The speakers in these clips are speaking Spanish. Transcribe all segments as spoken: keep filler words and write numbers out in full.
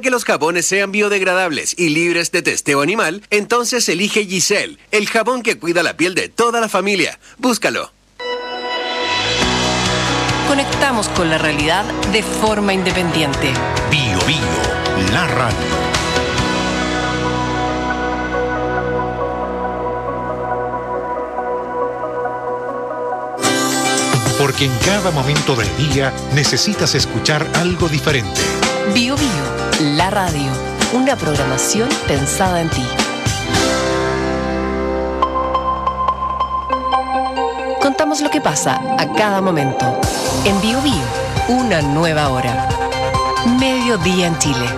que los jabones sean biodegradables y libres de testeo animal, entonces elige Giselle, el jabón que cuida la piel de toda la familia. Búscalo. Conectamos con la realidad de forma independiente. Bio Bio, la radio. Porque en cada momento del día necesitas escuchar algo diferente. Bio Bio, la radio. Una programación pensada en ti. Contamos lo que pasa a cada momento. En Bio Bio, una nueva hora. Mediodía en Chile.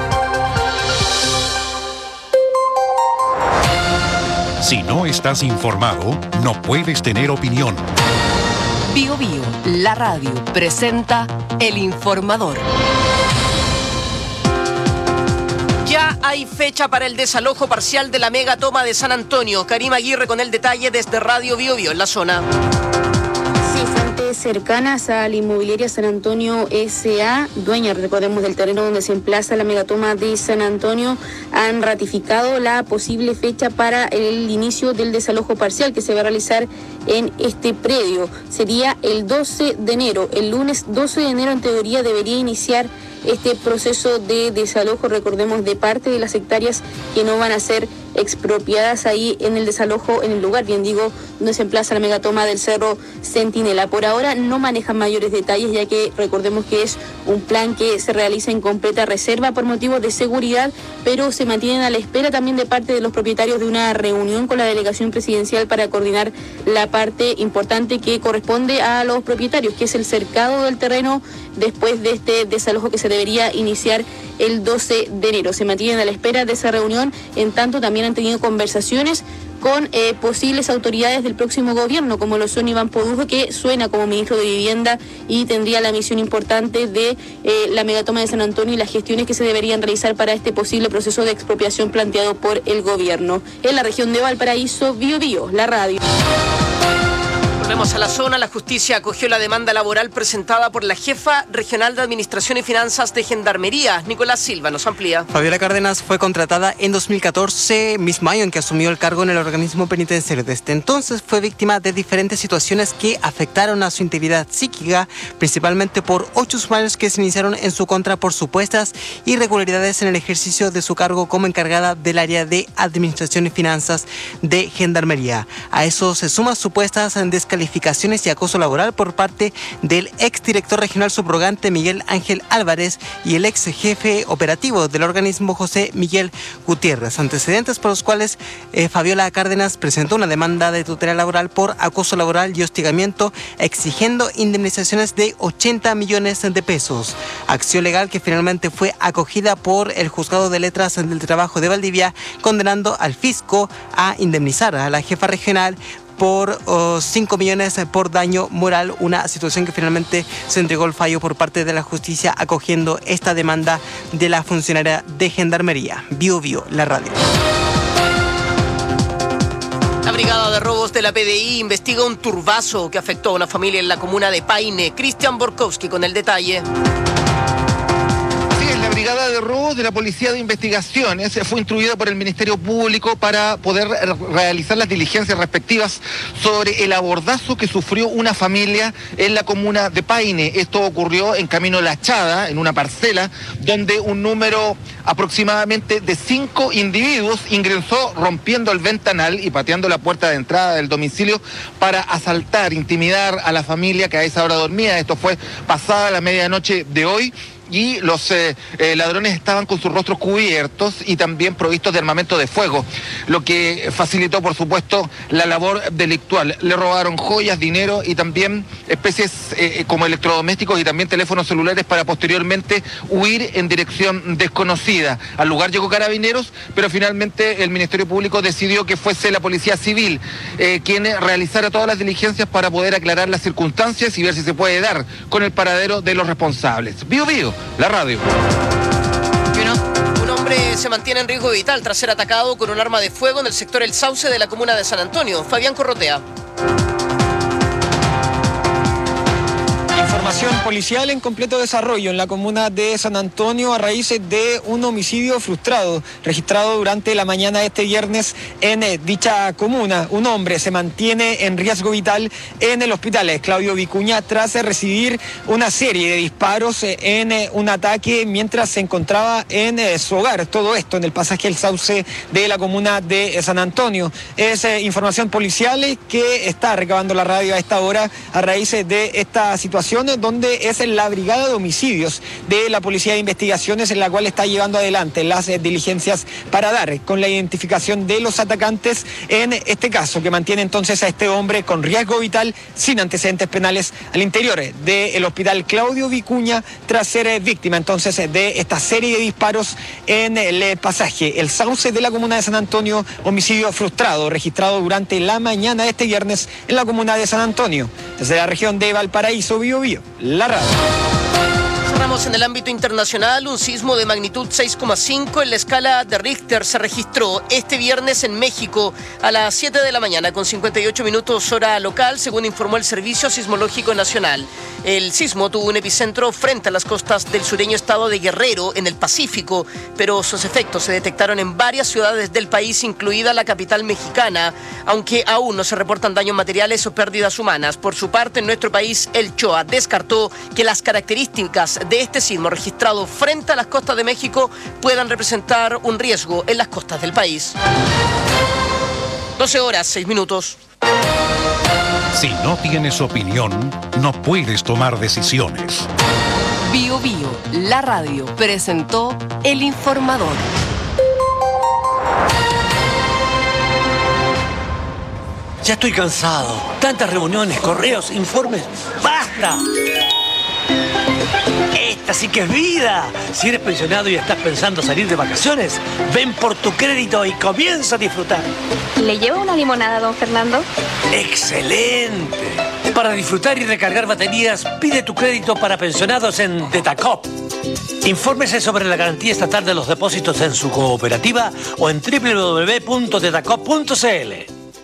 Si no estás informado, no puedes tener opinión. Bio Bio, la radio, presenta El Informador. Ya hay fecha para el desalojo parcial de la mega toma de San Antonio. Karima Aguirre con el detalle desde Radio Bio Bio en la zona. Sí, fuentes cercanas a la inmobiliaria San Antonio S A, dueña, recordemos, del terreno donde se emplaza la megatoma de San Antonio, han ratificado la posible fecha para el inicio del desalojo parcial que se va a realizar en este predio. Sería el doce de enero. El lunes doce de enero, en teoría, debería iniciar este proceso de desalojo, recordemos, de parte de las hectáreas que no van a ser expropiadas ahí en el desalojo, en el lugar, bien digo, donde se emplaza la megatoma del Cerro Centinela. Por ahora no manejan mayores detalles, ya que recordemos que es un plan que se realiza en completa reserva por motivos de seguridad, pero se mantienen a la espera también de parte de los propietarios de una reunión con la delegación presidencial para coordinar la parte importante que corresponde a los propietarios, que es el cercado del terreno después de este desalojo que se debería iniciar el doce de enero. Se mantienen a la espera de esa reunión. En tanto, también han tenido conversaciones con eh, posibles autoridades del próximo gobierno, como lo son Iván Produjo, que suena como ministro de Vivienda y tendría la misión importante de eh, la megatoma de San Antonio y las gestiones que se deberían realizar para este posible proceso de expropiación planteado por el gobierno. En la región de Valparaíso, Bio Bio, la radio. Volvemos a la zona. La justicia acogió la demanda laboral presentada por la jefa regional de Administración y Finanzas de Gendarmería. Nicolás Silva nos amplía. Fabiola Cárdenas fue contratada en dos mil catorce, mismo año en que asumió el cargo en el organismo penitenciario. Desde entonces fue víctima de diferentes situaciones que afectaron a su integridad psíquica, principalmente por ocho sumarios que se iniciaron en su contra por supuestas irregularidades en el ejercicio de su cargo como encargada del área de Administración y Finanzas de Gendarmería. A eso se suman supuestas descalificaciones calificaciones y acoso laboral por parte del exdirector regional subrogante Miguel Ángel Álvarez y el ex jefe operativo del organismo José Miguel Gutiérrez, antecedentes por los cuales eh, Fabiola Cárdenas presentó una demanda de tutela laboral por acoso laboral y hostigamiento, exigiendo indemnizaciones de ochenta millones de pesos. Acción legal que finalmente fue acogida por el Juzgado de Letras del Trabajo de Valdivia, condenando al fisco a indemnizar a la jefa regional por oh, cinco millones por daño moral, una situación que finalmente se entregó el fallo por parte de la justicia acogiendo esta demanda de la funcionaria de Gendarmería. Bio Bio, la radio. La Brigada de Robos de la P D I investiga un turbazo que afectó a una familia en la comuna de Paine. Cristian Borkowski con el detalle. La Brigada de Robos de la Policía de Investigaciones fue instruida por el Ministerio Público para poder realizar las diligencias respectivas sobre el abordazo que sufrió una familia en la comuna de Paine. Esto ocurrió en Camino La Chada, en una parcela, donde un número aproximadamente de cinco individuos ingresó rompiendo el ventanal y pateando la puerta de entrada del domicilio para asaltar, intimidar a la familia que a esa hora dormía. Esto fue pasada la medianoche de hoy. Y los eh, eh, ladrones estaban con sus rostros cubiertos y también provistos de armamento de fuego, lo que facilitó, por supuesto, la labor delictual. Le robaron joyas, dinero y también especies eh, como electrodomésticos y también teléfonos celulares para posteriormente huir en dirección desconocida. Al lugar llegó Carabineros, pero finalmente el Ministerio Público decidió que fuese la Policía Civil eh, quien realizara todas las diligencias para poder aclarar las circunstancias y ver si se puede dar con el paradero de los responsables. Bio Bio, la radio. Un hombre se mantiene en riesgo vital tras ser atacado con un arma de fuego en el sector El Sauce de la comuna de San Antonio. Fabián Corrotea. Información policial en completo desarrollo en la comuna de San Antonio a raíz de un homicidio frustrado registrado durante la mañana de este viernes en dicha comuna. Un hombre se mantiene en riesgo vital en el hospital Claudio Vicuña tras recibir una serie de disparos en un ataque mientras se encontraba en su hogar. Todo esto en el pasaje El Sauce de la comuna de San Antonio. Es información policial que está recabando la radio a esta hora a raíz de esta situación donde es la brigada de homicidios de la Policía de Investigaciones en la cual está llevando adelante las diligencias para dar con la identificación de los atacantes en este caso, que mantiene entonces a este hombre con riesgo vital sin antecedentes penales al interior del hospital Claudio Vicuña tras ser víctima entonces de esta serie de disparos en el pasaje El Sauce de la comuna de San Antonio, homicidio frustrado registrado durante la mañana de este viernes en la comuna de San Antonio. Desde la región de Valparaíso, Bío Bío, la radio. Cerramos en el ámbito internacional. Un sismo de magnitud seis coma cinco en la escala de Richter se registró este viernes en México a las siete de la mañana con cincuenta y ocho minutos hora local, según informó el Servicio Sismológico Nacional. El sismo tuvo un epicentro frente a las costas del sureño estado de Guerrero, en el Pacífico, pero sus efectos se detectaron en varias ciudades del país, incluida la capital mexicana, aunque aún no se reportan daños materiales o pérdidas humanas. Por su parte, en nuestro país, el C H O A descartó que las características de este sismo registrado frente a las costas de México puedan representar un riesgo en las costas del país. doce horas, seis minutos. Si no tienes opinión, no puedes tomar decisiones. Bío Bío, la radio, presentó El Informador. Ya estoy cansado. Tantas reuniones, correos, informes. ¡Basta! Esta sí que es vida. Si eres pensionado y estás pensando salir de vacaciones, ven por tu crédito y comienza a disfrutar. ¿Le llevo una limonada, don Fernando? ¡Excelente! Para disfrutar y recargar baterías, pide tu crédito para pensionados en Tetacop. Infórmese sobre la garantía estatal de los depósitos en su cooperativa o en doble u doble u doble u punto tetacop punto c l.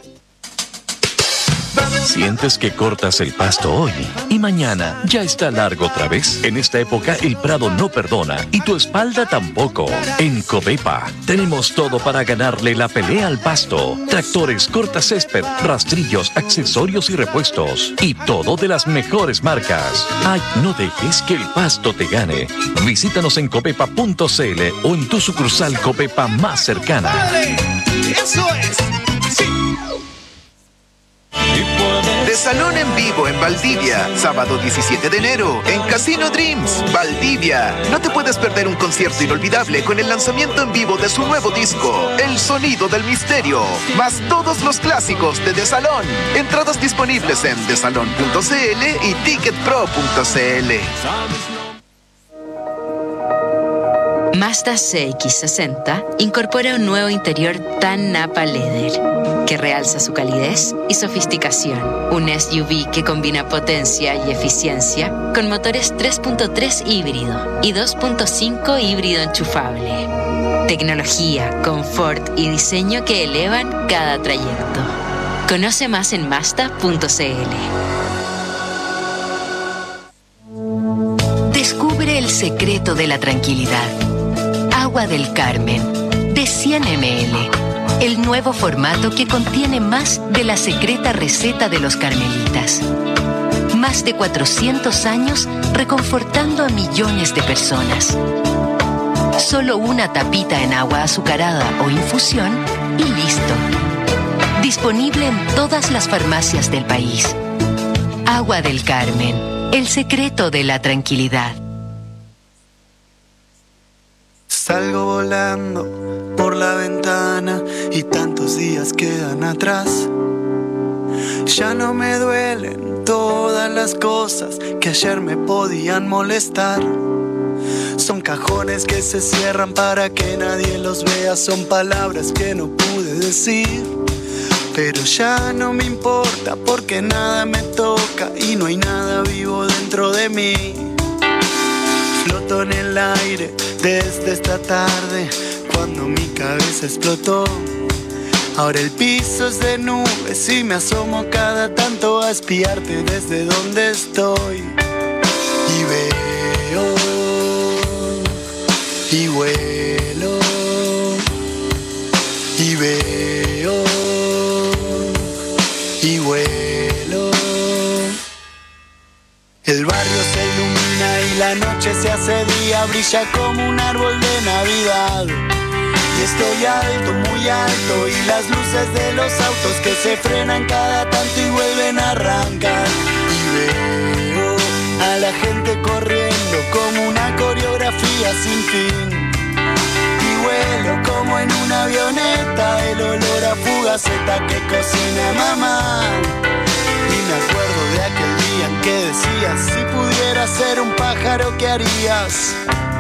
¿Sientes que cortas el pasto hoy y mañana ya está largo otra vez? En esta época el prado no perdona y tu espalda tampoco. En Covepa tenemos todo para ganarle la pelea al pasto. Tractores, cortacésped, rastrillos, accesorios y repuestos. Y todo de las mejores marcas. Ay, no dejes que el pasto te gane. Visítanos en covepa punto c l o en tu sucursal Covepa más cercana. ¡Vale! ¡Eso es! ¡Sí! Desalón en vivo en Valdivia, sábado diecisiete de enero, en Casino Dreams, Valdivia. No te puedes perder un concierto inolvidable con el lanzamiento en vivo de su nuevo disco, El Sonido del Misterio, más todos los clásicos de Desalón. Entradas disponibles en desalón punto c l y ticketpro punto c l. Mazda C X sesenta incorpora un nuevo interior tan Napa Leather que realza su calidez y sofisticación. Un S U V que combina potencia y eficiencia con motores tres punto tres híbrido y dos punto cinco híbrido enchufable. Tecnología, confort y diseño que elevan cada trayecto. Conoce más en mazda punto c l. Descubre el secreto de la tranquilidad. Agua del Carmen, de cien mililitros. El nuevo formato que contiene más de la secreta receta de los carmelitas. Más de cuatrocientos años reconfortando a millones de personas. Solo una tapita en agua azucarada o infusión y listo. Disponible en todas las farmacias del país. Agua del Carmen, el secreto de la tranquilidad. Salgo volando por la ventana y tantos días quedan atrás. Ya no me duelen todas las cosas que ayer me podían molestar. Son cajones que se cierran para que nadie los vea. Son palabras que no pude decir. Pero ya no me importa porque nada me toca y no hay nada vivo dentro de mí. Floto en el aire desde esta tarde cuando mi cabeza explotó. Ahora el piso es de nubes y me asomo cada tanto a espiarte desde donde estoy. y vuelo y veo y vuelo. El barrio se ilumina y la noche se hace día, brilla como un árbol de Navidad. Y estoy alto, muy alto, y las luces de los autos que se frenan cada tanto y vuelven a arrancar. Y veo a la gente corriendo como una coreografía sin fin. Y vuelo como en una avioneta, el olor a fugaceta que cocina mamá. Y me acuerdo de aquel día en que decías, si pudieras ser un pájaro, ¿qué harías?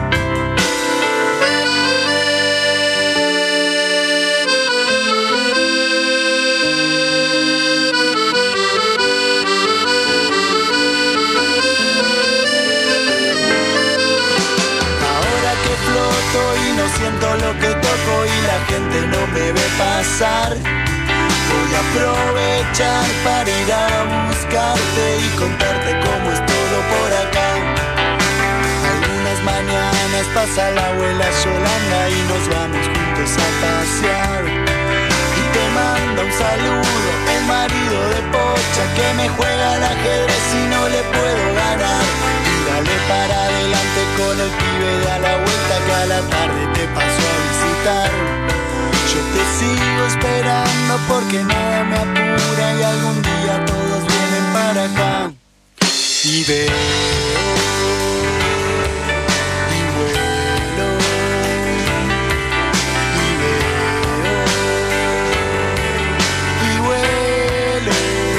Y no siento lo que toco y la gente no me ve pasar. Voy a aprovechar para ir a buscarte y contarte cómo es todo por acá. Algunas mañanas pasa la abuela Yolanda y nos vamos juntos a pasear. Y te manda un saludo el marido de Pocha que me juega al ajedrez y no le puedo ganar. Dale para adelante con el pibe de a la vuelta que a la tarde te paso a visitar. Yo te sigo esperando porque nada me apura y algún día todos vienen para acá. Y veo y vuelo y veo y vuelo.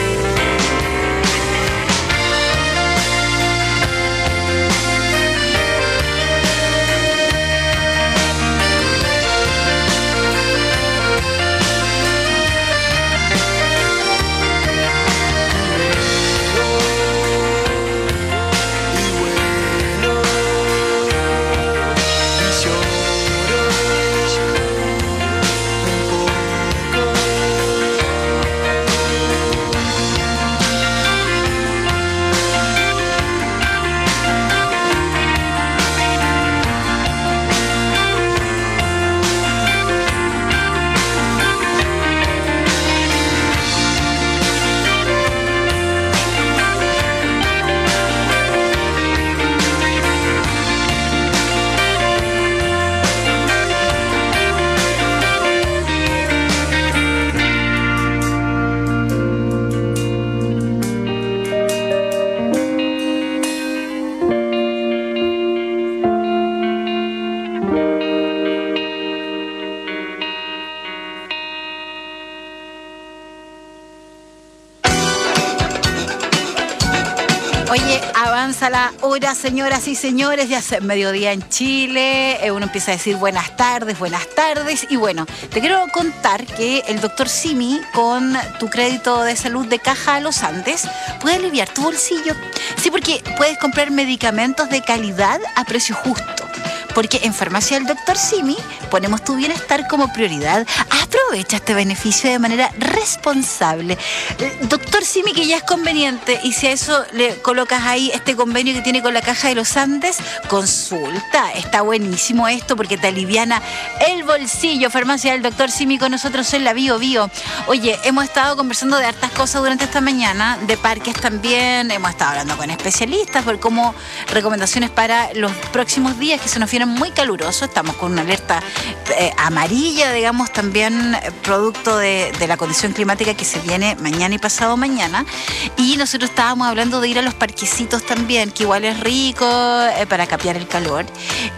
Oye, avanza la hora, señoras y señores, ya es mediodía en Chile, eh, uno empieza a decir buenas tardes, buenas tardes, y bueno, te quiero contar que el doctor Simi, con tu crédito de salud de Caja Los Andes, puede aliviar tu bolsillo. Sí, porque puedes comprar medicamentos de calidad a precio justo. Porque en Farmacia del doctor Simi ponemos tu bienestar como prioridad. Aprovecha este beneficio de manera responsable. doctor Simi, que ya es conveniente, y si a eso le colocas ahí este convenio que tiene con la Caja de los Andes, consulta. Está buenísimo esto porque te aliviana el bolsillo. Farmacia del doctor Simi con nosotros en la Bio Bio. Oye, hemos estado conversando de hartas cosas durante esta mañana, de parques también. Hemos estado hablando con especialistas por cómo recomendaciones para los próximos días que se nos vienen muy calurosos. Estamos con una alerta eh, amarilla, digamos, también eh, producto de, de la condición climática que se viene mañana y pasado mañana. Y nosotros estábamos hablando de ir a los parquecitos también, que igual es rico eh, para capear el calor.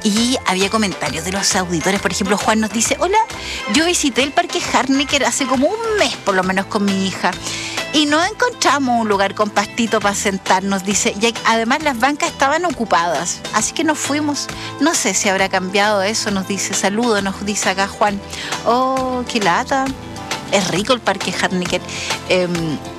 Y había comentarios de los auditores. Por ejemplo, Juan nos dice: hola, yo visité el Parque Harnecker hace como un mes por lo menos con mi hija y no encontramos un lugar con pastito para sentarnos, dice, y además las bancas estaban ocupadas, así que nos fuimos. No sé si habrá cambiado eso, nos dice. Saludos, nos dice acá Juan. Oh, qué lata. Es rico el Parque Harnecker. Eh,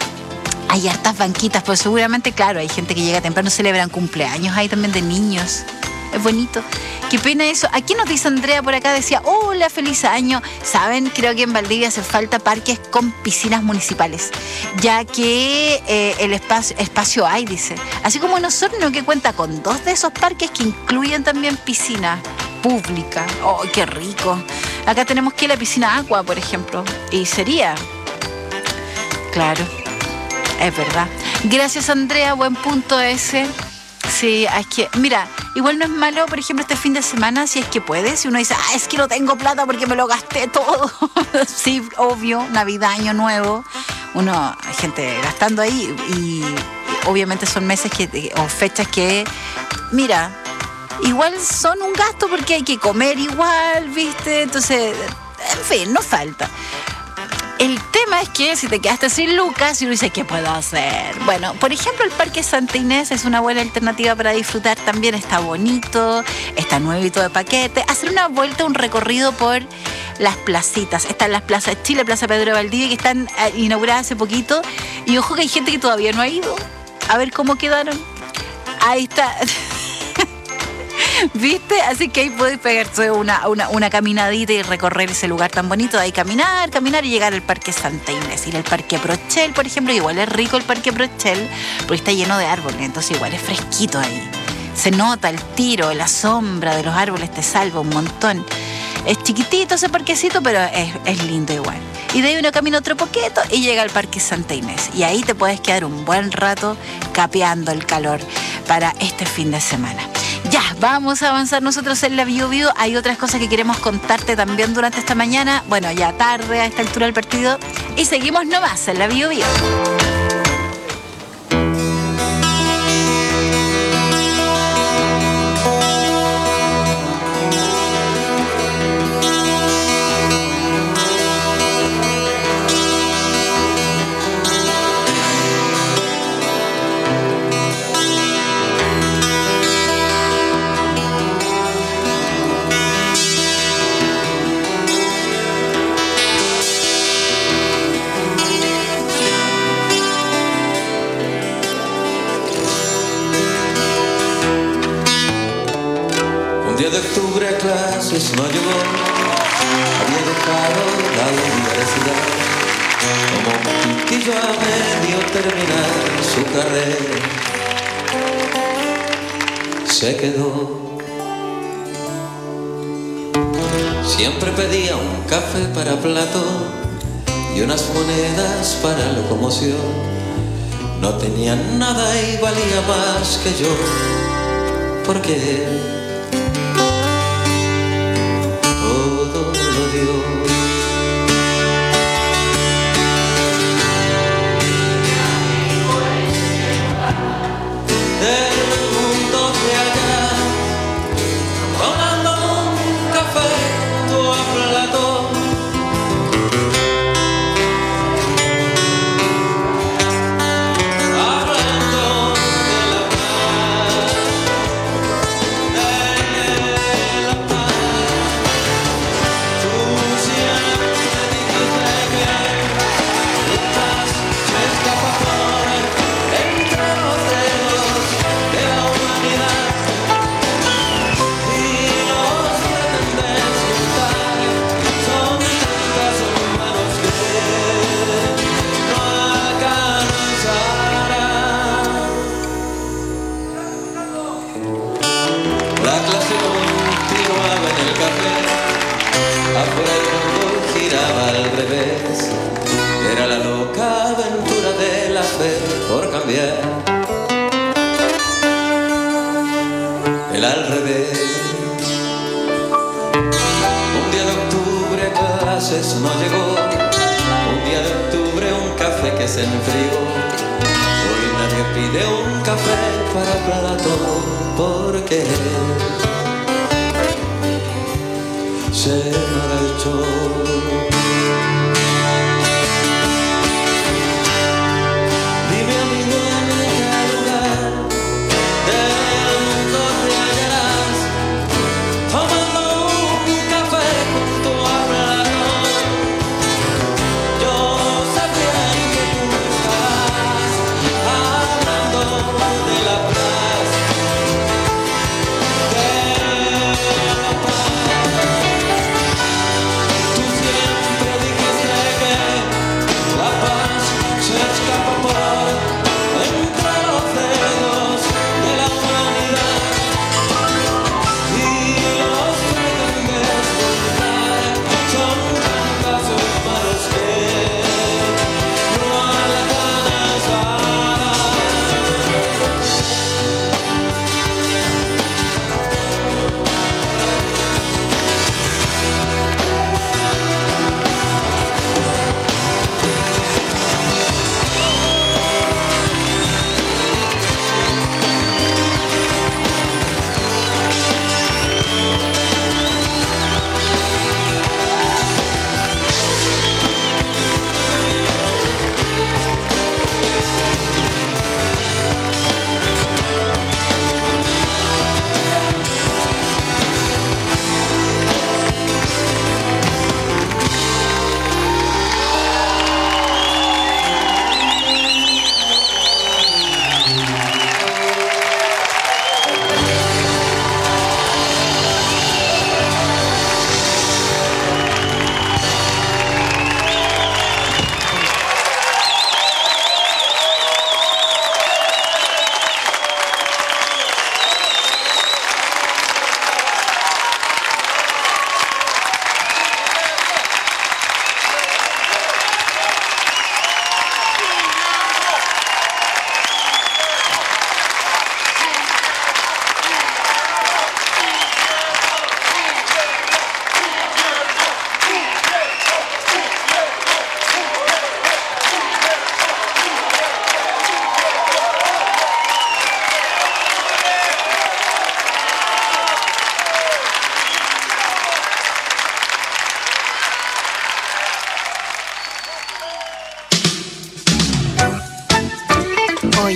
hay hartas banquitas, pues seguramente, claro, hay gente que llega temprano, celebran cumpleaños, hay también de niños. Es bonito. Qué pena eso. Aquí nos dice Andrea por acá, decía: hola, feliz año. Saben, creo que en Valdivia hace falta parques con piscinas municipales, ya que eh, el espacio, espacio hay, dice. Así como en Osorno, que cuenta con dos de esos parques que incluyen también piscinas. pública. ¡Oh, qué rico! Acá tenemos que la piscina Aqua, por ejemplo. Y sería... Claro, es verdad. Gracias, Andrea, buen punto ese. Sí, es que, mira, igual no es malo, por ejemplo, este fin de semana, si es que puedes, si uno dice, ah, es que no tengo plata porque me lo gasté todo. Sí, obvio, Navidad, Año Nuevo, uno, hay gente gastando ahí y obviamente son meses que, o fechas que, mira, igual son un gasto porque hay que comer igual, ¿viste? Entonces, en fin, no falta. El tema es que si te quedaste sin lucas y uno dice, ¿qué puedo hacer? Bueno, por ejemplo, el Parque Santa Inés es una buena alternativa para disfrutar. También está bonito, está nuevito de paquete. Hacer una vuelta, un recorrido por las placitas. Están las plazas Chile, Plaza Pedro de Valdivia, que están inauguradas hace poquito. Y ojo que hay gente que todavía no ha ido. A ver cómo quedaron. Ahí está. ¿Viste? Así que ahí podéis pegarse una, una, una caminadita y recorrer ese lugar tan bonito. Ahí caminar, caminar y llegar al Parque Santa Inés. Ir al Parque Prochel, por ejemplo, igual es rico el Parque Prochel, porque está lleno de árboles, entonces igual es fresquito ahí. Se nota el tiro, la sombra de los árboles te salva un montón. Es chiquitito ese parquecito, pero es, es lindo igual. Y de ahí uno camina otro poquito y llega al Parque Santa Inés. Y ahí te puedes quedar un buen rato capeando el calor para este fin de semana. Ya, vamos a avanzar nosotros en la Bio Bio. Hay otras cosas que queremos contarte también durante esta mañana. Bueno, ya tarde a esta altura del partido. Y seguimos nomás en la Bio Bio. De octubre a clases no llegó, había dejado la universidad, como un pitillo a medio terminar su carrera, se quedó. Siempre pedía un café para plato y unas monedas para locomoción, no tenía nada y valía más que yo, porque él el al revés. Un día de octubre a clases no llegó, un día de octubre un café que se enfrió. Hoy nadie pide un café para plato porque se marchó. Siempre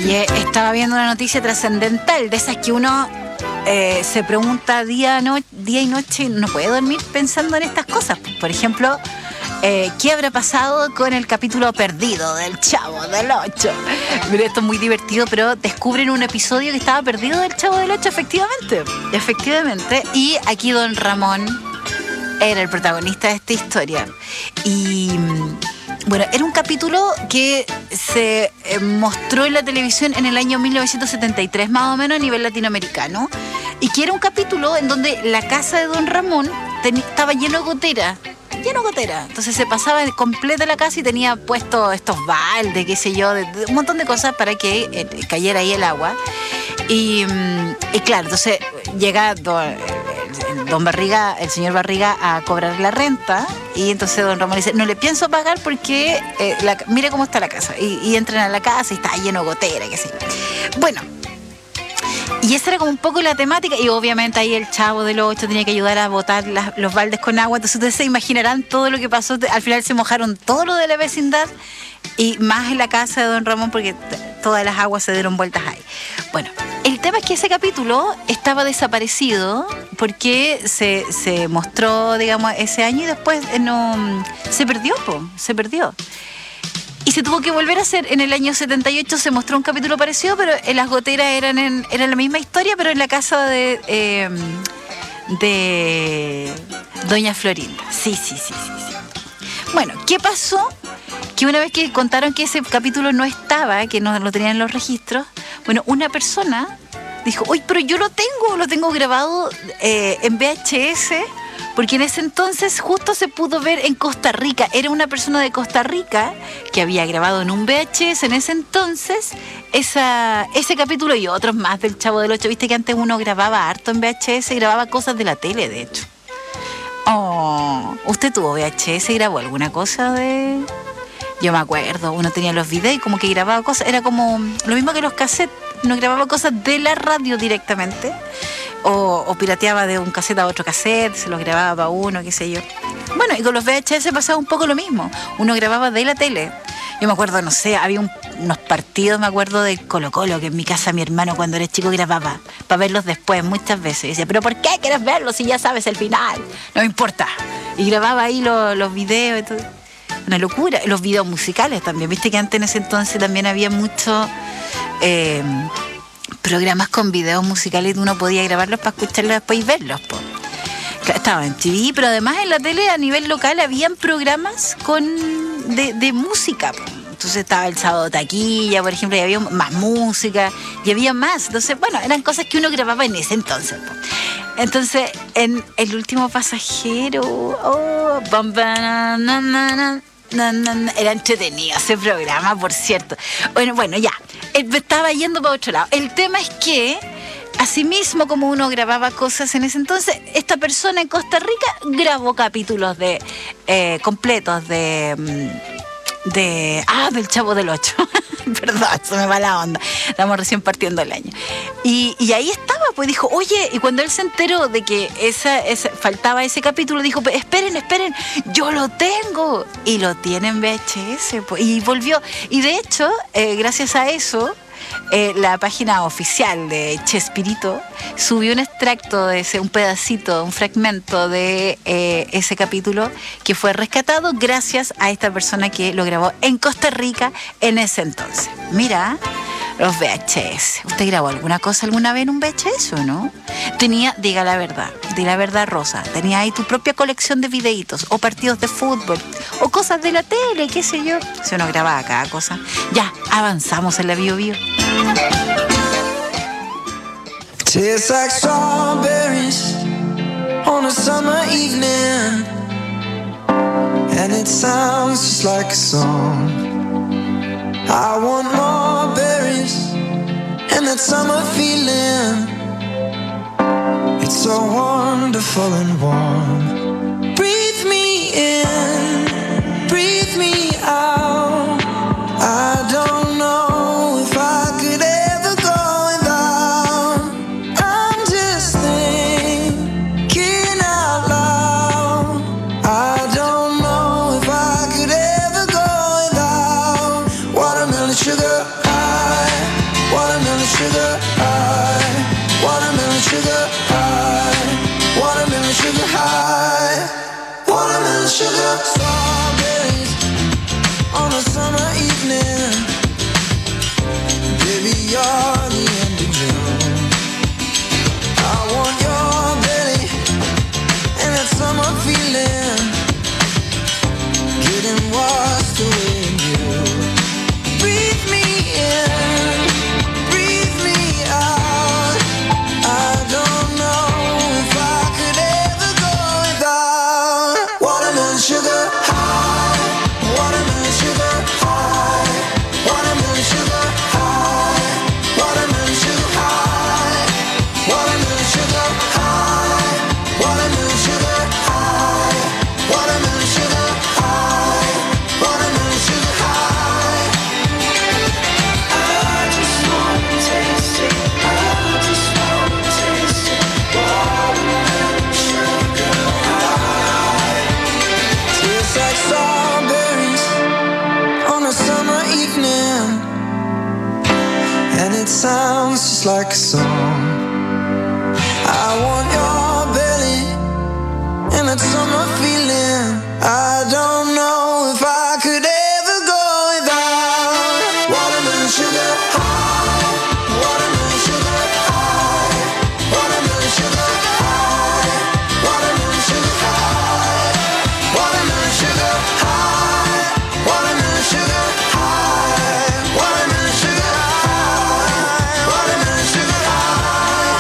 Oye, estaba viendo una noticia trascendental, de esas que uno eh, se pregunta día, no, día y noche y no puede dormir pensando en estas cosas. Por ejemplo, eh, ¿qué habrá pasado con el capítulo perdido del Chavo del Ocho? Mira, esto es muy divertido, pero descubren un episodio que estaba perdido del Chavo del Ocho, efectivamente. Efectivamente. Y aquí don Ramón era el protagonista de esta historia. Y bueno, era un capítulo que se eh, mostró en la televisión en el año mil novecientos setenta y tres, más o menos a nivel latinoamericano, y que era un capítulo en donde la casa de don Ramón ten, estaba lleno de gotera, lleno de gotera. Entonces se pasaba completa la casa y tenía puesto estos baldes, qué sé yo, de, de un montón de cosas para que eh, cayera ahí el agua. Y, y claro, entonces llega don, don Barriga, el señor Barriga, a cobrar la renta, y entonces don Ramón dice, no le pienso pagar porque eh, la, mire cómo está la casa. Y, y entran a la casa y está lleno de gotera, qué sé yo. Bueno, y esa era como un poco la temática, y obviamente ahí el Chavo del Ocho tenía que ayudar a botar las, los baldes con agua. Entonces ustedes se imaginarán todo lo que pasó. Al final se mojaron todo lo de la vecindad y más en la casa de don Ramón, porque t- todas las aguas se dieron vueltas ahí. Bueno, el tema es que ese capítulo estaba desaparecido porque se, se mostró, digamos, ese año y después eh, no se perdió, po, se perdió. Y se tuvo que volver a hacer. En el año setenta y ocho se mostró un capítulo parecido, pero en las goteras eran, en, eran la misma historia, pero en la casa de, eh, de doña Florinda. Sí, sí, sí, sí, sí. Bueno, ¿qué pasó? Que una vez que contaron que ese capítulo no estaba, que no lo tenían en los registros, bueno, una persona dijo, uy, pero yo lo tengo, lo tengo grabado eh, en V H S, porque en ese entonces justo se pudo ver en Costa Rica. Era una persona de Costa Rica que había grabado en un V H S en ese entonces esa, ese capítulo y otros más del Chavo del Ocho. Viste que antes uno grababa harto en V H S, grababa cosas de la tele, de hecho. Oh, ¿usted tuvo V H S? ¿Grabó alguna cosa de...? Yo me acuerdo, uno tenía los videos y como que grababa cosas, era como lo mismo que los cassettes, uno grababa cosas de la radio directamente, o, o pirateaba de un cassette a otro cassette, se los grababa para uno, qué sé yo. Bueno, y con los V H S pasaba un poco lo mismo, uno grababa de la tele. Yo me acuerdo, no sé, había un, unos partidos, me acuerdo del Colo Colo, que en mi casa mi hermano cuando era chico grababa, para verlos después muchas veces. Y decía, ¿pero por qué quieres verlos si ya sabes el final? No me importa. Y grababa ahí los, los videos y todo. Una locura. Los videos musicales también. Viste que antes en ese entonces también había muchos eh, programas con videos musicales y uno podía grabarlos para escucharlos después y verlos. Po. Estaba en T V, pero además en la tele a nivel local habían programas con de, de música. Po. Entonces estaba el Sábado Taquilla, por ejemplo, y había más música y había más. Entonces, bueno, eran cosas que uno grababa en ese entonces. Po. Entonces, en El Último Pasajero, oh, bam, bam, na, na, na, na, na, na, era entretenido ese programa, por cierto. Bueno, bueno, ya, me estaba yendo para otro lado. El tema es que, asimismo, como uno grababa cosas en ese entonces, esta persona en Costa Rica grabó capítulos de eh, completos de... de ah, del Chavo del Ocho. Perdón, se me va la onda. Estamos recién partiendo el año. Y, y ahí estaba, pues dijo, oye, y cuando él se enteró de que esa, esa, faltaba ese capítulo, dijo, esperen, esperen, yo lo tengo. Y lo tiene en V H S, pues, y volvió. Y de hecho, eh, gracias a eso, eh, la página oficial de Chespirito subió un extracto de ese, un pedacito, un fragmento de eh, ese capítulo que fue rescatado gracias a esta persona que lo grabó en Costa Rica en ese entonces. Mira, los V H S. ¿Usted grabó alguna cosa alguna vez en un V H S o no? Tenía, diga la verdad, di la verdad, Rosa, tenía ahí tu propia colección de videitos o partidos de fútbol o cosas de la tele, qué sé yo. Si uno grababa cada cosa. Ya, avanzamos en la Bio Bio. Tastes like strawberries on a summer evening, and it sounds just like a song. I want more berries and that summer feeling. It's so wonderful and warm. Breathe me in, breathe me out. I don't know if I could ever go without. I'm just thinking out loud. I don't know if I could ever go without watermelon sugar high. sugar. Strawberries on a summer evening. Baby, you're the end of June. I want your belly and that summer feeling. Getting washed away in you. Breathe me in, breathe me out. I don't know if I could ever go without watermelon sugar high, watermelon sugar high, watermelon sugar high, watermelon sugar high, watermelon sugar high, watermelon sugar high, watermelon sugar high, watermelon sugar high. I just wanna taste it, I just wanna taste it, watermelon sugar high. Tastes like strawberries on a summer evening, and it sounds just like a song. I want your belly and that summer feeling. I don't know if I could ever go without watermelon sugar high, watermelon sugar high, watermelon sugar high, watermelon sugar high, watermelon sugar high, watermelon sugar high, watermelon sugar high, watermelon sugar high.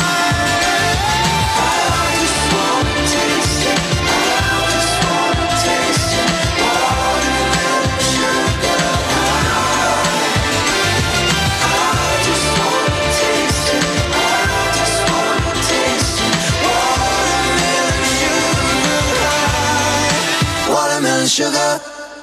I just wanna taste it, I just wanna taste it, watermelon sugar high. I just wanna taste it, I just wanna taste it, watermelon sugar high, watermelon sugar.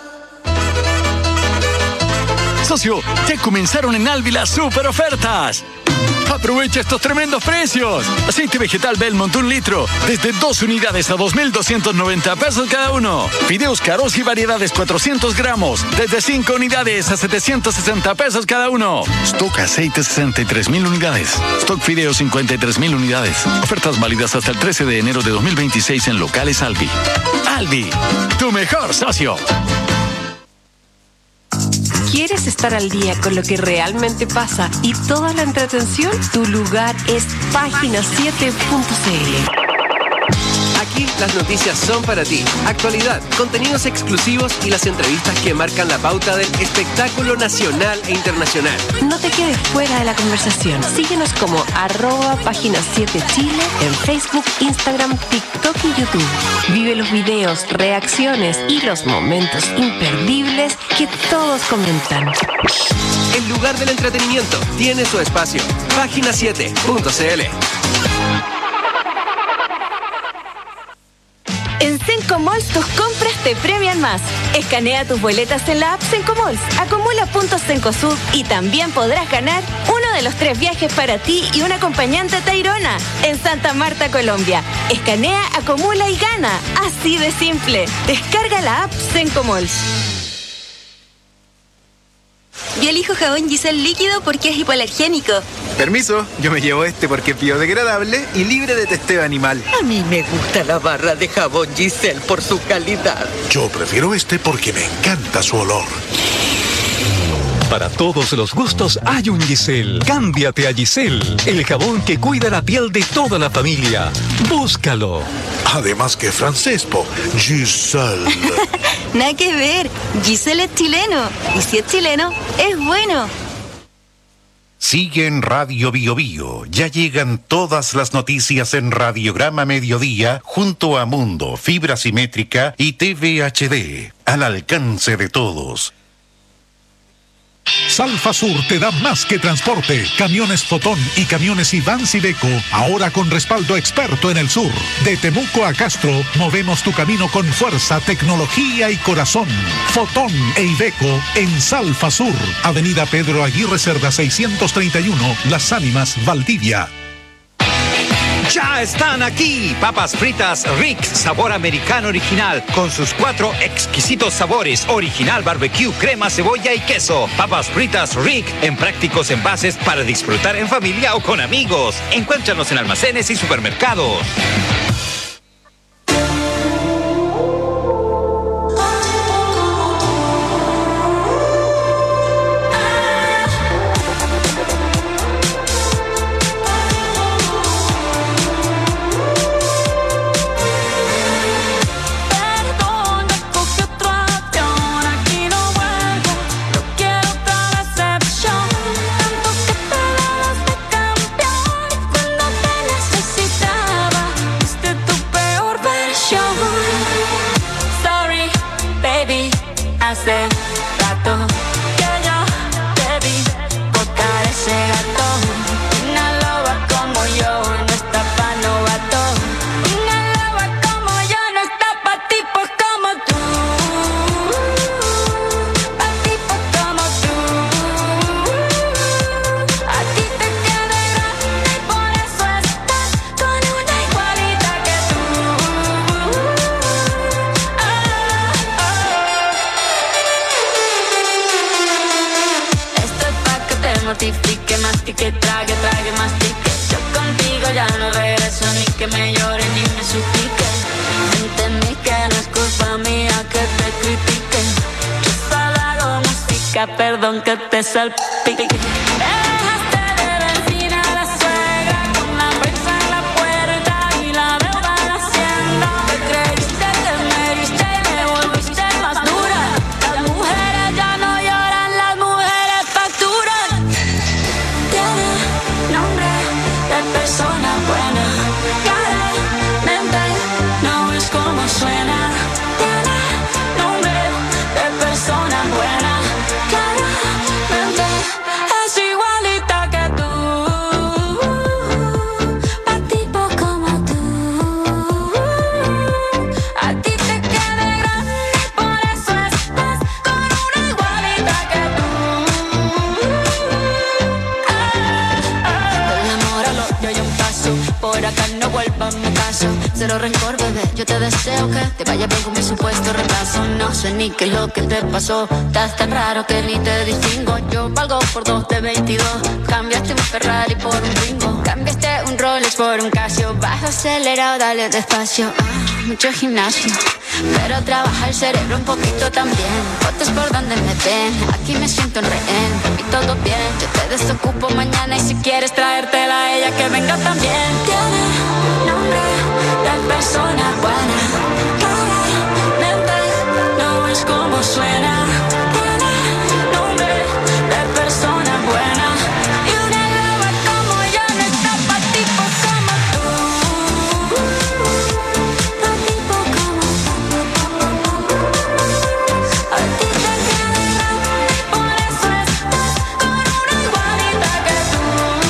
Socio, ya comenzaron en Alvi las super ofertas. Aprovecha estos tremendos precios. Aceite vegetal Belmont un litro, desde dos unidades a dos mil doscientos noventa pesos cada uno. Fideos caros y variedades cuatrocientos gramos, desde cinco unidades a setecientos sesenta pesos cada uno. Stock aceite sesenta y tres mil unidades. Stock fideos cincuenta y tres mil unidades. Ofertas válidas hasta el trece de enero de dos mil veintiséis en locales Alvi. Alvi, tu mejor socio. ¿Quieres estar al día con lo que realmente pasa y toda la entretención? Tu lugar es página siete punto c l. Aquí las noticias son para ti. Actualidad, contenidos exclusivos y las entrevistas que marcan la pauta del espectáculo nacional e internacional. No te quedes fuera de la conversación. Síguenos como arroba página siete Chile en Facebook, Instagram, TikTok y YouTube. Vive los videos, reacciones y los momentos imperdibles que todos comentan. El lugar del entretenimiento tiene su espacio. página siete punto c l. En Sencomalls tus compras te premian más. Escanea tus boletas en la app Sencomalls, acumula puntos Cencosud y también podrás ganar uno de los tres viajes para ti y un acompañante a Tayrona en Santa Marta, Colombia. Escanea, acumula y gana. Así de simple. Descarga la app Sencomalls. Yo elijo jabón Giselle líquido porque es hipoalergénico. Permiso, yo me llevo este porque es biodegradable y libre de testeo animal. A mí me gusta la barra de jabón Giselle por su calidad. Yo prefiero este porque me encanta su olor. Para todos los gustos hay un Giselle. Cámbiate a Giselle, el jabón que cuida la piel de toda la familia. Búscalo. Además que francés, po. Giselle. Nada que ver. Giselle es chileno. Y si es chileno, es bueno. Sigue en Radio Bio Bio. Ya llegan todas las noticias en Radiograma Mediodía junto a Mundo, Fibra Simétrica y T V H D. Al alcance de todos. Salfasur te da más que transporte. Camiones Fotón y camiones Ivans Iveco, ahora con respaldo experto en el sur. De Temuco a Castro, movemos tu camino con fuerza, tecnología y corazón. Fotón e Iveco en Salfasur, Avenida Pedro Aguirre Cerda seiscientos treinta y uno, Las Ánimas, Valdivia. Ya están aquí, papas fritas Rick, sabor americano original, con sus cuatro exquisitos sabores, original barbecue, crema, cebolla y queso. Papas fritas Rick, en prácticos envases para disfrutar en familia o con amigos. Encuéntranos en almacenes y supermercados. hace rato que yo te vi botar ese gato. Una loba como yo no está pa' novato. Una loba como yo no está pa' tipos como tú. Pa' tipos como tú. A ti te queda grande y por eso estás con una igualita que tú. Esto es pa' que te mortifique, mastique, trague, trague, mastique. Yo contigo ya no regreso, ni que me llore ni me suplique. Entendí que no es culpa mía que te critique. Yo solo hago música, perdón que te salpique. Dejaste de vecina a la suegra con la prensa en la puerta y la deuda en la hacienda. Te creíste, te meriste y me volviste más dura. Las mujeres ya no lloran, las mujeres facturan. Tiene nombre de persona buena, claramente no es como suena. Tiene nombre de persona buena, claramente es igualita que tú. Pa' tipo como tú. A ti te queda grande y por eso estás con una igualita que tú. Del amor al odio hay un paso, por acá no vuelva mi caso. Cero rencor, bebé, yo te deseo que te vaya bien con mi supuesto retraso. No sé ni qué es lo que te pasó, estás tan raro que ni te distingo. Yo valgo por dos de veintidós, cambiaste un Ferrari por un Twingo. Cambiaste un Rolex por un Casio, vas acelerado, dale despacio. Ah, mucho gimnasio, pero trabaja el cerebro un poquito también. Fotos por donde me ven, aquí me siento en rehén. Y todo bien, yo te desocupo mañana y si quieres traértela a ella que venga también. Tiene nombre de persona buena, claramente no es como suena. Tiene nombre de persona buena y una loba como yo no está pa' tipos como tú. Pa' tipos como tú. A ti te queda grande y por eso estás con una igualita que tú.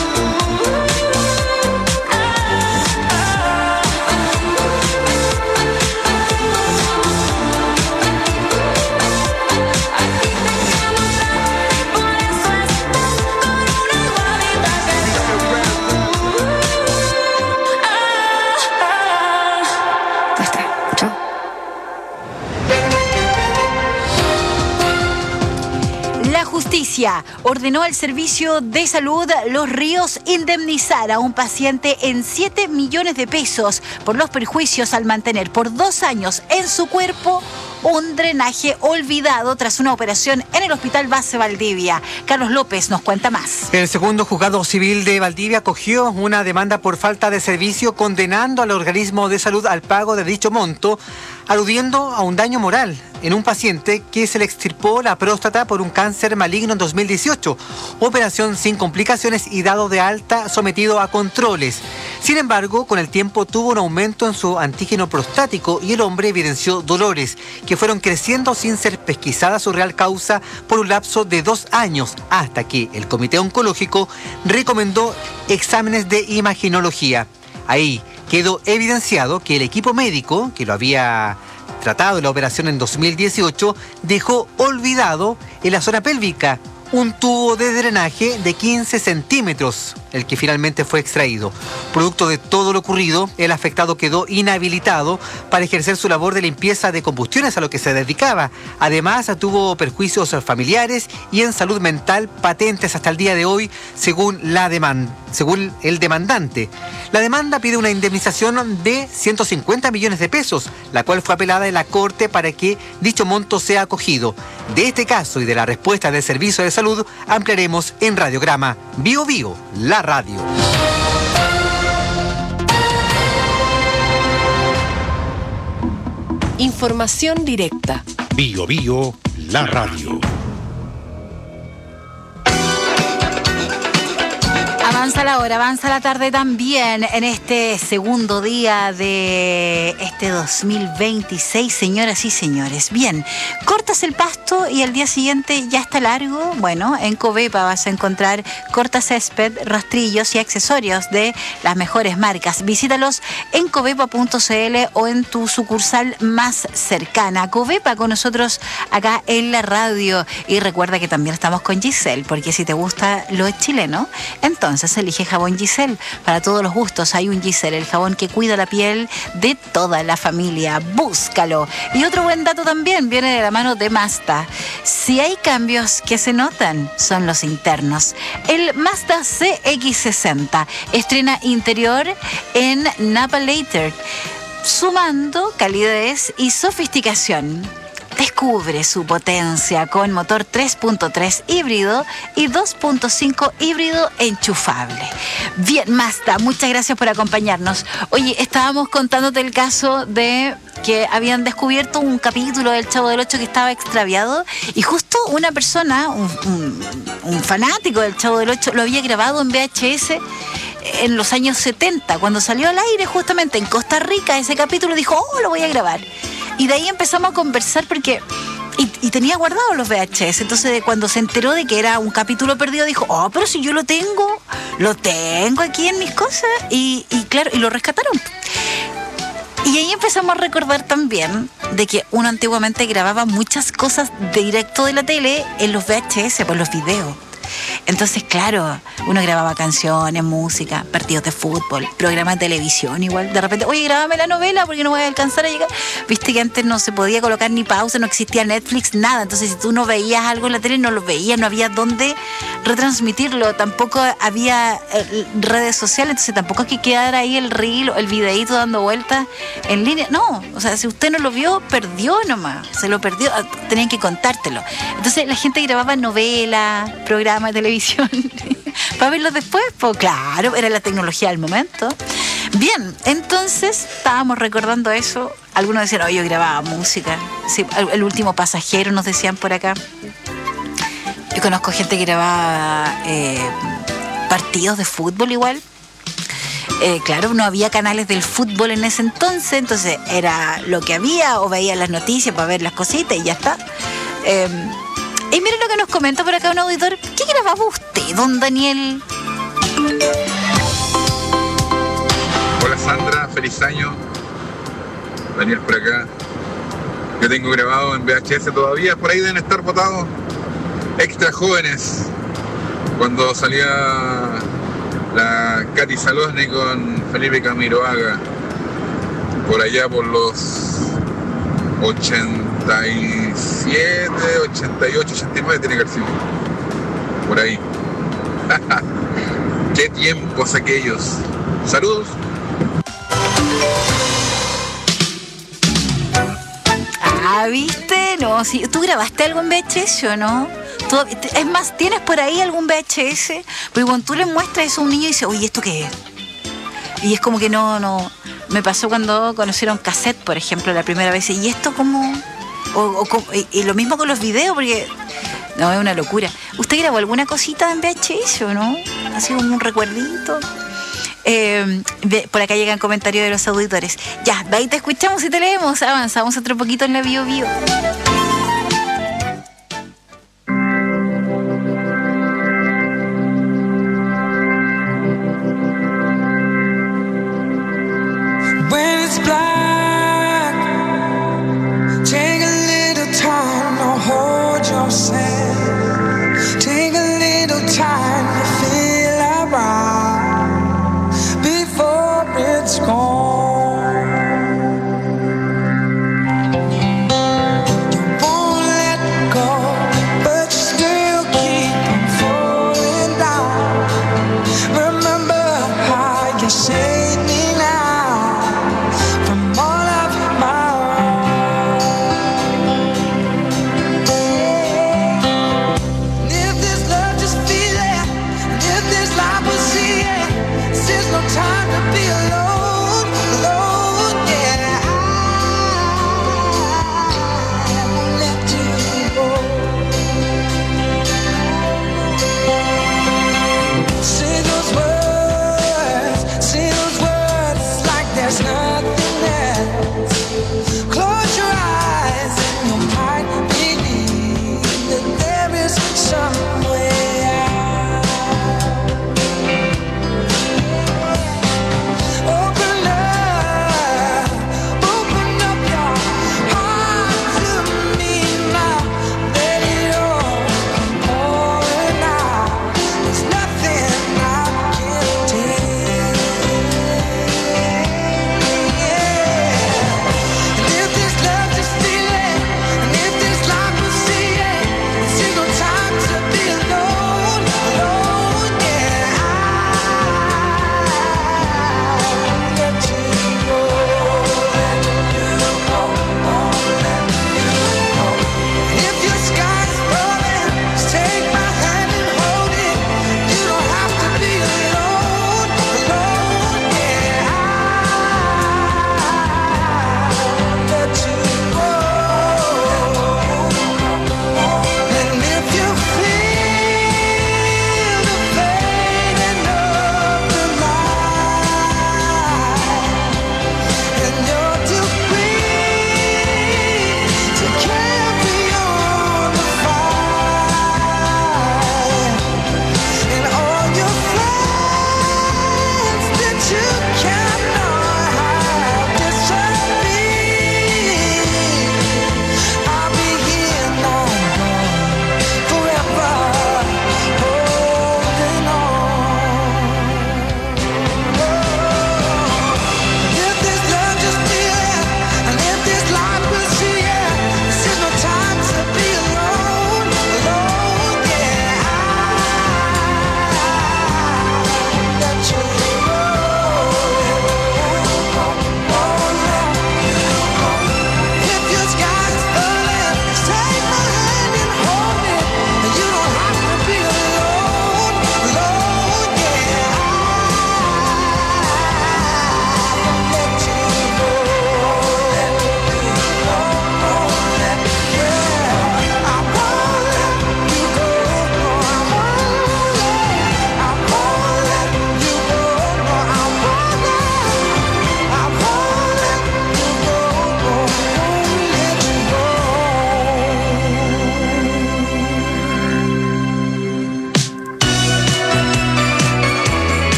La justicia ordenó al Servicio de Salud Los Ríos indemnizar a un paciente en siete millones de pesos por los perjuicios al mantener por dos años en su cuerpo un drenaje olvidado tras una operación en el Hospital Base Valdivia. Carlos López nos cuenta más. El segundo juzgado civil de Valdivia acogió una demanda por falta de servicio condenando al organismo de salud al pago de dicho monto, aludiendo a un daño moral en un paciente que se le extirpó la próstata por un cáncer maligno en dos mil dieciocho, operación sin complicaciones y dado de alta sometido a controles. Sin embargo, con el tiempo tuvo un aumento en su antígeno prostático y el hombre evidenció dolores que fueron creciendo sin ser pesquisada su real causa por un lapso de dos años, hasta que el Comité Oncológico recomendó exámenes de imaginología. Ahí quedó evidenciado que el equipo médico que lo había tratado en la operación en dos mil dieciocho dejó olvidado en la zona pélvica un tubo de drenaje de quince centímetros, el que finalmente fue extraído. Producto de todo lo ocurrido, el afectado quedó inhabilitado para ejercer su labor de limpieza de combustiones a lo que se dedicaba. Además, tuvo perjuicios familiares y en salud mental patentes hasta el día de hoy, según, la demanda, según el demandante. La demanda pide una indemnización de ciento cincuenta millones de pesos, la cual fue apelada en la Corte para que dicho monto sea acogido. De este caso y de la respuesta del Servicio de Salud ampliaremos en Radiograma Bio Bio, la radio. Información directa. Bio Bio, la radio. Avanza la hora, avanza la tarde también en este segundo día de este dos mil veintiséis, señoras y señores. Bien, cortas el pasto y al día siguiente ya está largo. Bueno, en Covepa vas a encontrar cortacésped, rastrillos y accesorios de las mejores marcas. Visítalos en covepa punto cl o en tu sucursal más cercana. Covepa con nosotros acá en la radio. Y recuerda que también estamos con Giselle, porque si te gusta lo chileno, entonces elige jabón Giselle. Para todos los gustos hay un Giselle, el jabón que cuida la piel de toda la familia. Búscalo. Y otro buen dato también viene de la mano de Mazda. Si hay cambios que se notan, son los internos. El Mazda C X sesenta estrena interior en Napa Later, sumando calidez y sofisticación. Descubre su potencia con motor tres punto tres híbrido y dos punto cinco híbrido enchufable. Bien, Mazda, muchas gracias por acompañarnos. Oye, estábamos contándote el caso de que habían descubierto un capítulo del Chavo del Ocho que estaba extraviado y justo una persona, un, un, un fanático del Chavo del Ocho, lo había grabado en V H S en los años setenta, cuando salió al aire justamente en Costa Rica ese capítulo. Dijo, oh, lo voy a grabar. Y de ahí empezamos a conversar porque... Y, y tenía guardados los V H S. Entonces, cuando se enteró de que era un capítulo perdido, dijo, oh, pero si yo lo tengo, lo tengo aquí en mis cosas. Y, y claro, y lo rescataron. Y ahí empezamos a recordar también de que uno antiguamente grababa muchas cosas directo de la tele en los V H S, por los videos. Entonces, claro, uno grababa canciones, música, partidos de fútbol, programas de televisión igual. De repente, oye, grábame la novela porque no voy a alcanzar a llegar. Viste que antes no se podía colocar ni pausa, no existía Netflix, nada. Entonces, si tú no veías algo en la tele, no lo veías, no había dónde retransmitirlo. Tampoco había eh, redes sociales, entonces tampoco hay que quedar ahí el reel, el videíto dando vueltas en línea. No, o sea, si usted no lo vio, perdió nomás. Se lo perdió, tenían que contártelo. Entonces, la gente grababa novelas, programas de televisión para verlos después, pues claro, era la tecnología del momento. Bien, entonces estábamos recordando eso. Algunos decían, oh, yo grababa música. Sí, el último pasajero nos decían por acá. Yo conozco gente que grababa eh, partidos de fútbol igual. Eh, claro, no había canales del fútbol en ese entonces, entonces era lo que había, o veía las noticias para ver las cositas y ya está. Eh, Y miren lo que nos comenta por acá un auditor. ¿Qué grababa usted, don Daniel? Hola Sandra, feliz año. Daniel por acá. Yo tengo grabado en V H S todavía, por ahí deben estar botados. Extra Jóvenes, cuando salía la Katy Salosny con Felipe Camiroaga, por allá por los ochenta y siete, ochenta y ocho, ochenta y nueve tiene que haber sido. Por ahí. Qué tiempos aquellos. Saludos. Ah, ¿viste? No, sí. ¿Tú grabaste algo en V H S o no? ¿Tú, es más, ¿tienes por ahí algún V H S? Porque cuando tú le muestras eso a un niño y dice, oye, ¿esto qué es? Y es como que no, no... Me pasó cuando conocieron cassette, por ejemplo, la primera vez. ¿Y esto cómo...? O, o, y, y lo mismo con los videos, porque... No, es una locura. ¿Usted grabó alguna cosita en V H S o no? Así como un recuerdito. Eh, de, por acá llegan comentarios de los auditores. Ya, de ahí te escuchamos y te leemos. Avanzamos otro poquito en la Bio Bio. When it's black, take a little time to hold yourself. Take a little time to feel around before it's gone. You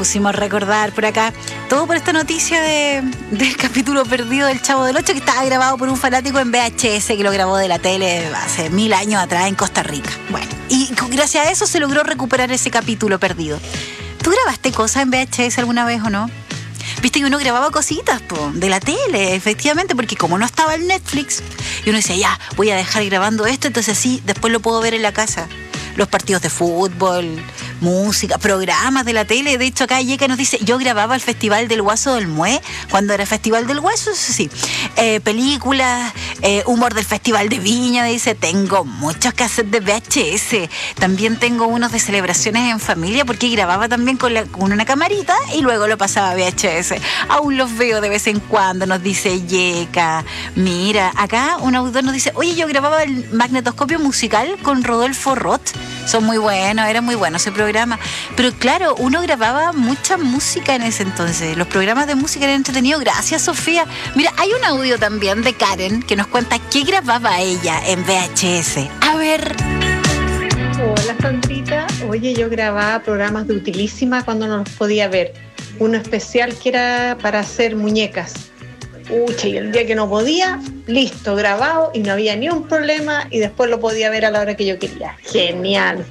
pusimos a recordar por acá. Todo por esta noticia de, del capítulo perdido del Chavo del Ocho, que estaba grabado por un fanático en V H S que lo grabó de la tele hace mil años atrás en Costa Rica. Bueno, y gracias a eso se logró recuperar ese capítulo perdido. ¿Tú grabaste cosas en V H S alguna vez o no? Viste que uno grababa cositas po, de la tele, efectivamente, porque como no estaba el Netflix, y uno decía, ya, voy a dejar grabando esto, entonces sí, después lo puedo ver en la casa. Los partidos de fútbol, música, programas de la tele. De hecho, acá Yeka nos dice, yo grababa el Festival del Guaso del Mue, cuando era Festival del Guaso, eso sí. Eh, películas, eh, humor del Festival de Viña, dice, tengo muchos cassettes de V H S. También tengo unos de celebraciones en familia, porque grababa también con, la, con una camarita y luego lo pasaba a V H S. Aún los veo de vez en cuando, nos dice Yeka. Mira, acá un auditor nos dice, oye, yo grababa el magnetoscopio musical con Rodolfo Roth. Son muy buenos, era muy bueno ese programa. Pero claro, uno grababa mucha música en ese entonces. Los programas de música eran entretenidos. Gracias, Sofía. Mira, hay un audio también de Karen que nos cuenta qué grababa ella en V H S. A ver. Hola, Sandrita. Oye, yo grababa programas de Utilísima cuando no los podía ver. Uno especial que era para hacer muñecas. Ucha, y el día que no podía, listo, grabado y no había ni un problema y después lo podía ver a la hora que yo quería. Genial.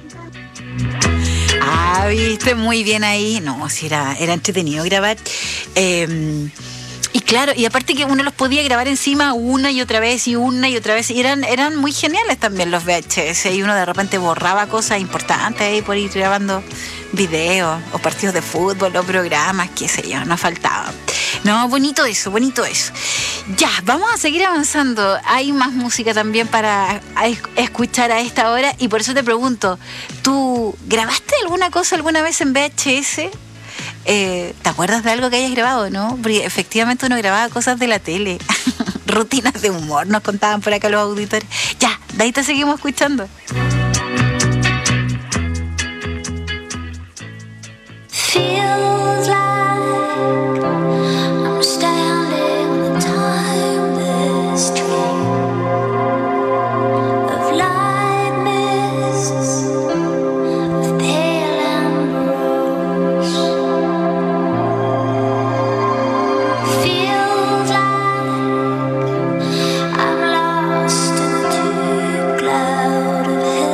Ah, viste, muy bien ahí. No, sí, era, era entretenido grabar. Eh, y claro, y aparte que uno los podía grabar encima una y otra vez y una y otra vez. Y eran, eran muy geniales también los V H S. Y uno de repente borraba cosas importantes ahí por ir grabando videos o partidos de fútbol o programas, qué sé yo, no faltaba. No, bonito eso, bonito eso. Ya, vamos a seguir avanzando. Hay más música también para escuchar a esta hora y por eso te pregunto, ¿tú grabaste alguna cosa alguna vez en V H S? Eh, ¿Te acuerdas de algo que hayas grabado, no? Porque efectivamente uno grababa cosas de la tele. Rutinas de humor, nos contaban por acá los auditores. Ya, de ahí te seguimos escuchando. Feels like I'm standing the timeless dream of light mists, of pale ambrose. Feels like I'm lost in the deep cloud of heaven.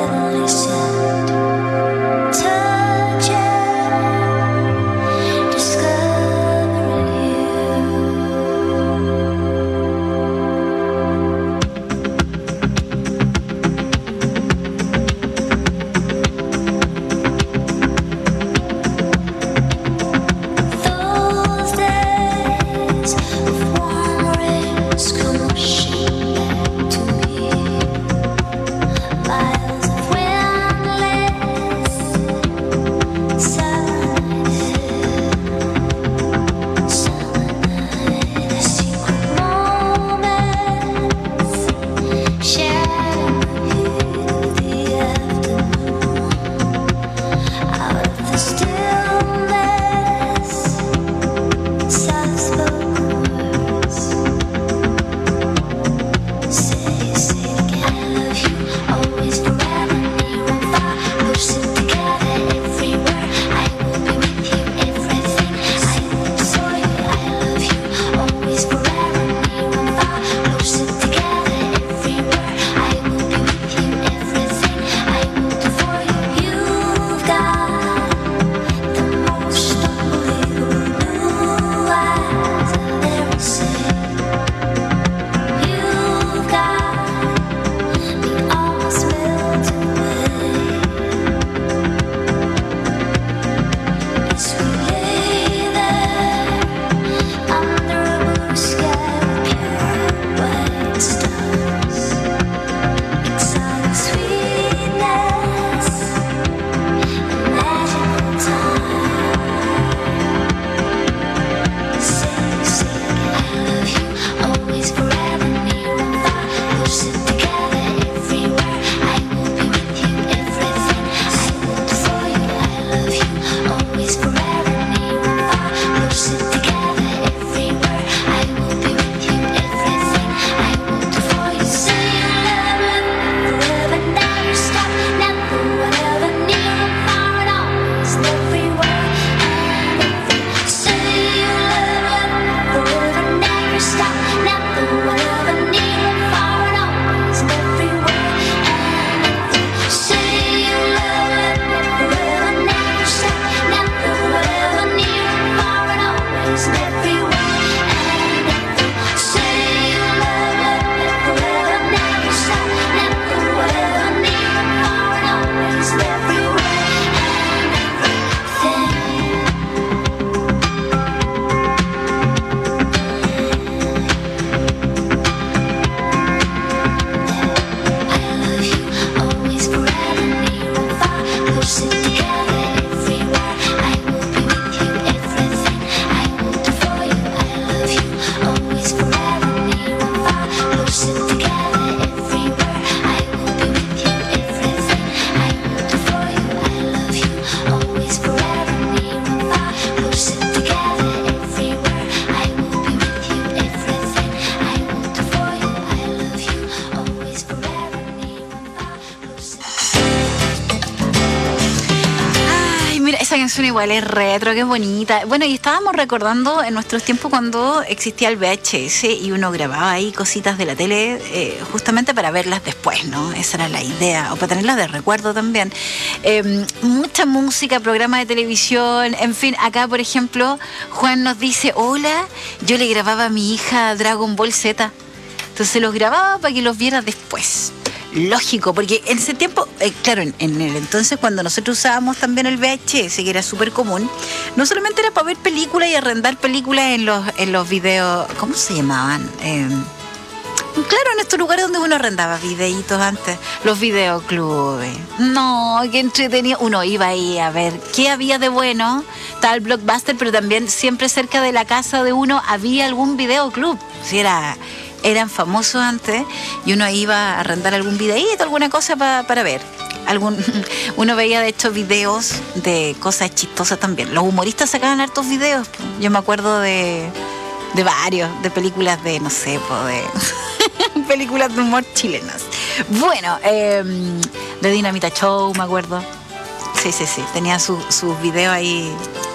canción igual es retro, qué bonita. Bueno, y estábamos recordando en nuestros tiempos cuando existía el V H S y uno grababa ahí cositas de la tele eh, justamente para verlas después, ¿no? Esa era la idea, o para tenerlas de recuerdo también. Eh, mucha música, programa de televisión, en fin, acá por ejemplo, Juan nos dice, hola, yo le grababa a mi hija Dragon Ball Z. Entonces los grababa para que los viera después. Lógico, porque en ese tiempo, eh, claro, en, en el entonces cuando nosotros usábamos también el V H S, que era súper común, no solamente era para ver películas y arrendar películas en los en los videos, ¿cómo se llamaban? Eh, claro, en estos lugares donde uno arrendaba videitos antes, los videoclubes. No, qué entretenido. Uno iba ahí a ver qué había de bueno, estaba el Blockbuster, pero también siempre cerca de la casa de uno había algún videoclub. Si era... eran famosos antes y uno iba a arrendar algún videíto, alguna cosa pa, para ver. Algún, uno veía de hecho videos de cosas chistosas también. Los humoristas sacaban hartos videos. Yo me acuerdo de, de varios, de películas de, no sé, de películas de humor chilenas. Bueno, eh, de Dinamita Show, me acuerdo. Sí, sí, sí, tenía sus su videos ahí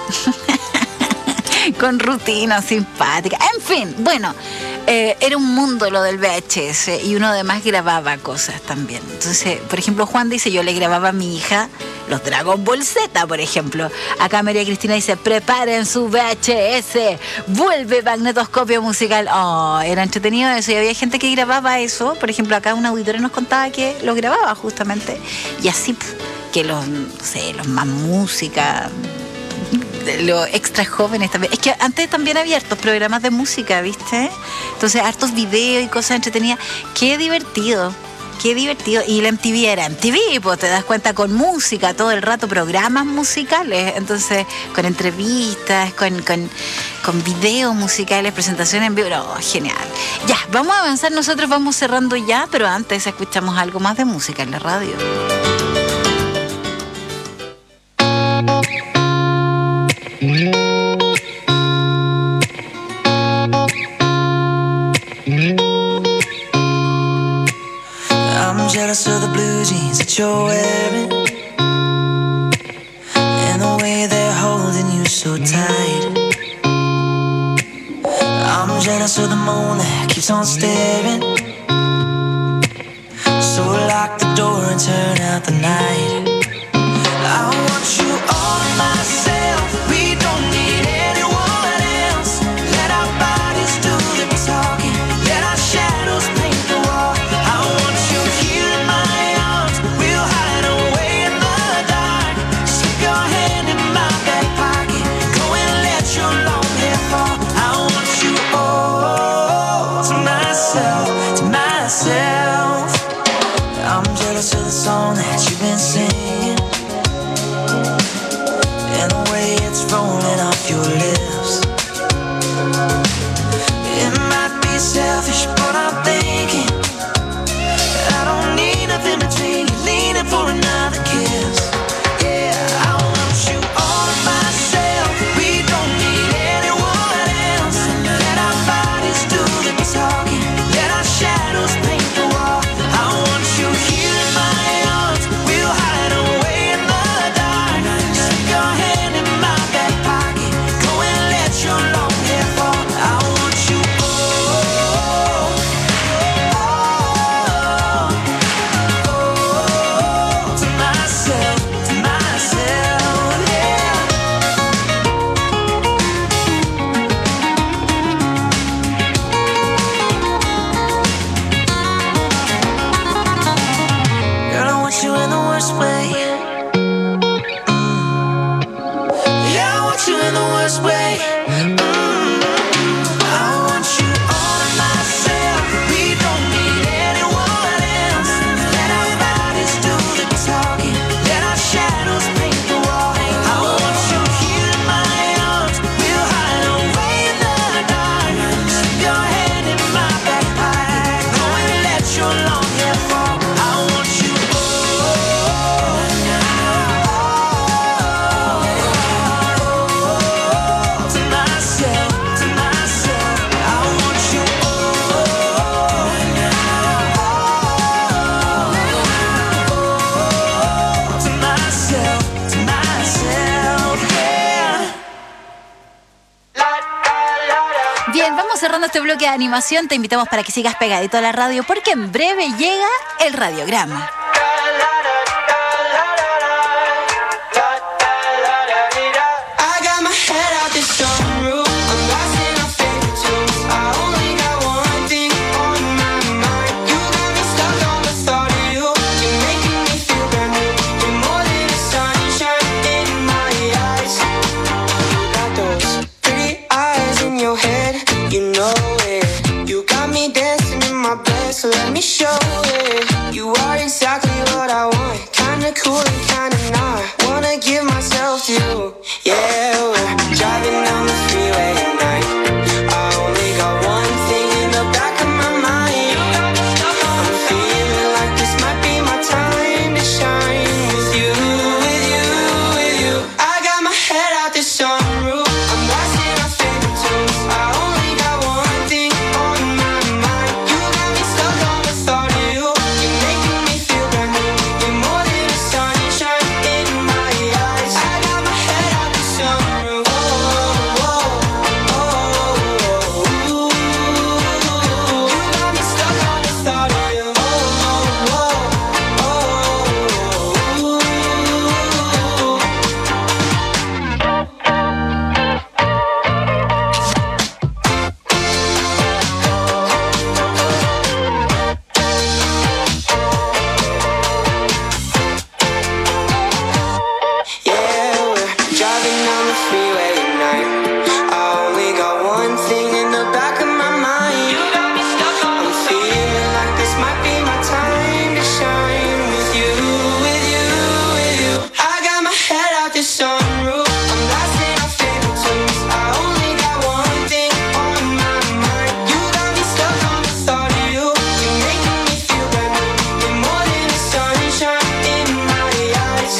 con rutina simpática. En fin, bueno. Eh, era un mundo lo del V H S y uno además grababa cosas también. Entonces, por ejemplo, Juan dice, yo le grababa a mi hija los Dragon Ball Z, por ejemplo. Acá María Cristina dice, preparen su V H S, vuelve magnetoscopio musical. Oh, era entretenido eso y había gente que grababa eso. Por ejemplo, acá un auditor nos contaba que lo grababa justamente. Y así que los, no sé, los más música... los extra jóvenes también. Es que antes también había hartos programas de música, ¿viste? Entonces, hartos videos y cosas entretenidas. Qué divertido, qué divertido. Y la M T V era M T V, pues te das cuenta, con música todo el rato, programas musicales. Entonces, con entrevistas, con, con, con videos musicales, presentaciones en vivo. Oh, genial. Ya, vamos a avanzar. Nosotros vamos cerrando ya, pero antes escuchamos algo más de música en la radio. I'm jealous of the blue jeans that you're wearing and the way they're holding you so tight. I'm jealous of the moon that keeps on staring. So lock the door and turn out the night. I want you all to myself. We don't need anyone else. Let our bodies do the talking. Let our shadows paint the wall. I want you here in my arms. We'll hide away in the dark. Slip your hand in my back pocket. Go and let your long hair fall. I want you all to myself, to myself. I'm jealous of the song that you've been singing and the way it's rolling off your lips. It might be selfish, but I'm thinking I don't need nothing between you, leaning for another kiss. Yeah, I want you all to myself. We don't need anyone else. Let our bodies do the talking. Let our shadows paint the wall. I want you here in my arms. We'll hide animación, te invitamos para que sigas pegadito a la radio porque en breve llega el radiograma. So let me show it. You are exactly what I want. Kinda cool and kinda not. Wanna give myself to you. Yeah, we're driving down the freeway at night. I only got one thing in the back of my mind. I'm feeling like this might be my time to shine. With you, with you, with you. I got my head out the sunroof. I'm blasting our favorite tunes. I only got one thing on my mind. You got me stuck on the thought of you. You're making me feel brand new. You're more than a sunshine in my eyes. I got my head out the sunroof. Oh, oh, oh, oh, ooh. You got me stuck on the thought of you. Oh, oh, oh, oh, ooh. Yeah, we're driving down the freeway at night. I only got one thing in the back of my mind. I'm feeling like this might be my time to shine. With you, with you, with you. I got my head out the sunroof. I'm blasting our favorite tunes. I only got one thing on my mind. You got me stuck on the thought of you. You're making me feel brand new. You're more than a sunshine in my eyes.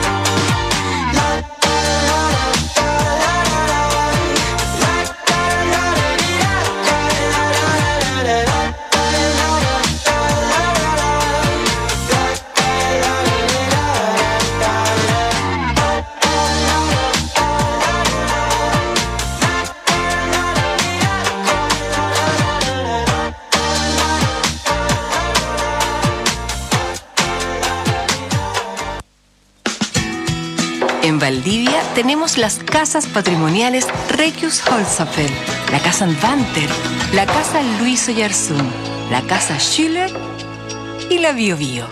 En Valdivia tenemos las casas patrimoniales Regius Holzapfel, la casa Banter, la casa Luis Oyarzún, la casa Schüller y la Bio Bio.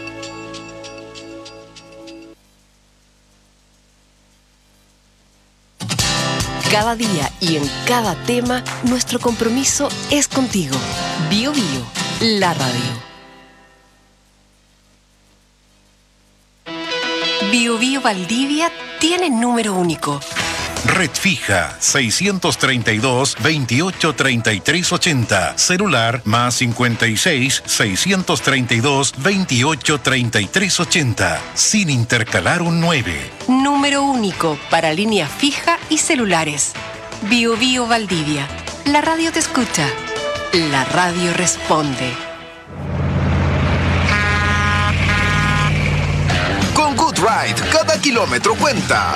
Cada día y en cada tema, nuestro compromiso es contigo. Bio Bio, la radio. Bio Bio Valdivia tiene número único. Red fija seiscientos treinta y dos, veintiocho, treinta y tres, ochenta. Celular más cincuenta y seis, seiscientos treinta y dos, veintiocho, treinta y tres, ochenta. Sin intercalar un nueve. Número único para línea fija y celulares. Bio Bio Valdivia. La radio te escucha. La radio responde. Con Good Ride, cada kilómetro cuenta.